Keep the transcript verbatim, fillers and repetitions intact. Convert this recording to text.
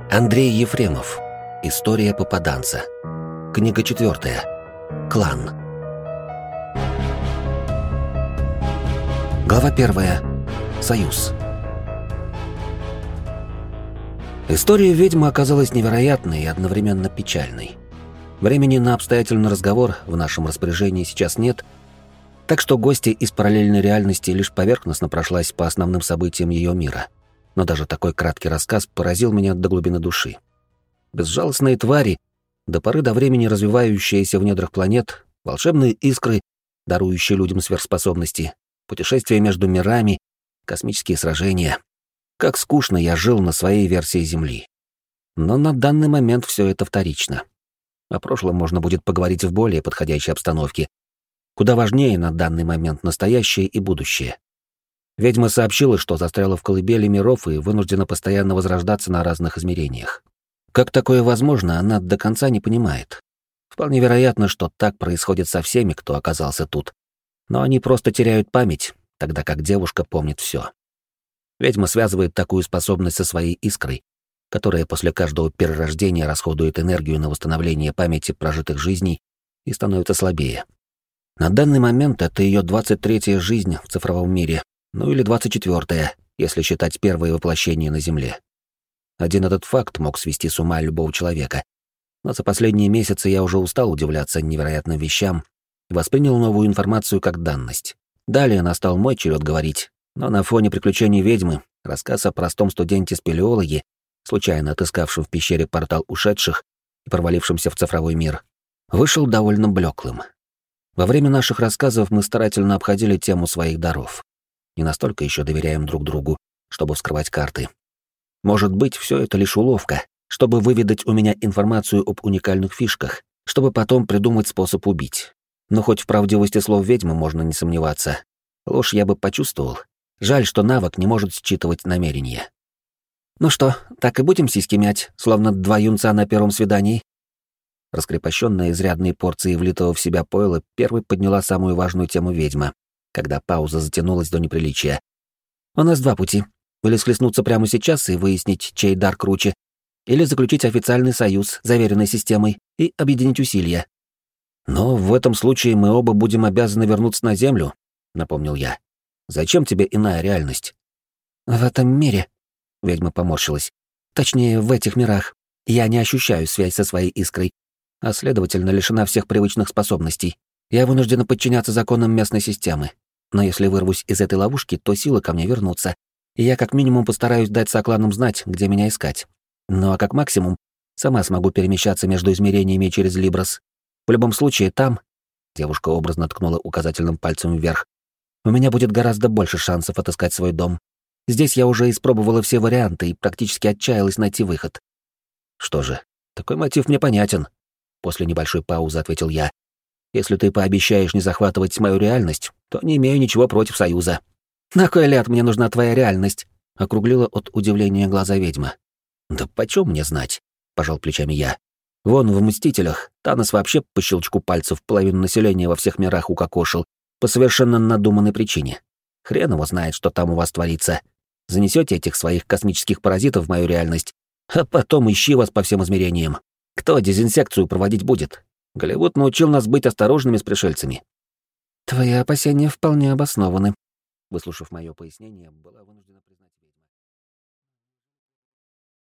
Андрей Ефремов. История попаданца. Книга четвертая. Клан. Глава первая. Союз. История ведьмы оказалась невероятной и одновременно печальной. Времени на обстоятельный разговор в нашем распоряжении сейчас нет, так что гостья из параллельной реальности лишь поверхностно прошлась по основным событиям ее мира. Но даже такой краткий рассказ поразил меня до глубины души. Безжалостные твари, до поры до времени развивающиеся в недрах планет, волшебные искры, дарующие людям сверхспособности, путешествия между мирами, космические сражения. Как скучно я жил на своей версии Земли. Но на данный момент все это вторично. О прошлом можно будет поговорить в более подходящей обстановке. Куда важнее на данный момент настоящее и будущее. Ведьма сообщила, что застряла в колыбели миров и вынуждена постоянно возрождаться на разных измерениях. Как такое возможно, она до конца не понимает. Вполне вероятно, что так происходит со всеми, кто оказался тут. Но они просто теряют память, тогда как девушка помнит все. Ведьма связывает такую способность со своей искрой, которая после каждого перерождения расходует энергию на восстановление памяти прожитых жизней и становится слабее. На данный момент это ее двадцать третья жизнь в цифровом мире, ну или двадцать четвёртая, если считать первое воплощение на Земле. Один этот факт мог свести с ума любого человека. Но за последние месяцы я уже устал удивляться невероятным вещам и воспринял новую информацию как данность. Далее настал мой черед говорить, но на фоне приключений ведьмы рассказ о простом студенте-спелеологе, случайно отыскавшем в пещере портал ушедших и провалившемся в цифровой мир, вышел довольно блеклым. Во время наших рассказов мы старательно обходили тему своих даров. Не настолько еще доверяем друг другу, чтобы вскрывать карты. Может быть, все это лишь уловка, чтобы выведать у меня информацию об уникальных фишках, чтобы потом придумать способ убить. Но хоть в правдивости слов ведьмы можно не сомневаться. Ложь я бы почувствовал. Жаль, что навык не может считывать намерения. «Ну что, так и будем сиськи мять, словно два юнца на первом свидании?» Раскрепощенная изрядной порцией влитого в себя пойла первой подняла самую важную тему ведьма, когда пауза затянулась до неприличия. «У нас два пути. Или схлестнуться прямо сейчас и выяснить, чей дар круче, или заключить официальный союз, заверенный системой, и объединить усилия». «Но в этом случае мы оба будем обязаны вернуться на Землю», — напомнил я. «Зачем тебе иная реальность?» «В этом мире», — ведьма поморщилась, — «точнее, в этих мирах, я не ощущаю связь со своей искрой, а следовательно лишена всех привычных способностей. Я вынуждена подчиняться законам местной системы. Но если вырвусь из этой ловушки, то силы ко мне вернутся, и я как минимум постараюсь дать сокланам знать, где меня искать. Ну а как максимум, сама смогу перемещаться между измерениями через Либрос. В любом случае, там...» Девушка образно ткнула указательным пальцем вверх. «У меня будет гораздо больше шансов отыскать свой дом. Здесь я уже испробовала все варианты и практически отчаялась найти выход». «Что же, такой мотив мне понятен», — после небольшой паузы ответил я. «Если ты пообещаешь не захватывать мою реальность, то не имею ничего против союза». «На кой ляд мне нужна твоя реальность?» — округлила от удивления глаза ведьма. «Да почем мне знать?» — пожал плечами я. «Вон в «Мстителях» Танос вообще по щелчку пальцев половину населения во всех мирах укокошил по совершенно надуманной причине. Хрен его знает, что там у вас творится. Занесете этих своих космических паразитов в мою реальность, а потом ищи вас по всем измерениям. Кто дезинсекцию проводить будет? Голливуд научил нас быть осторожными с пришельцами». «Твои опасения вполне обоснованы», — выслушав мое пояснение, была вынуждена признать ведьма.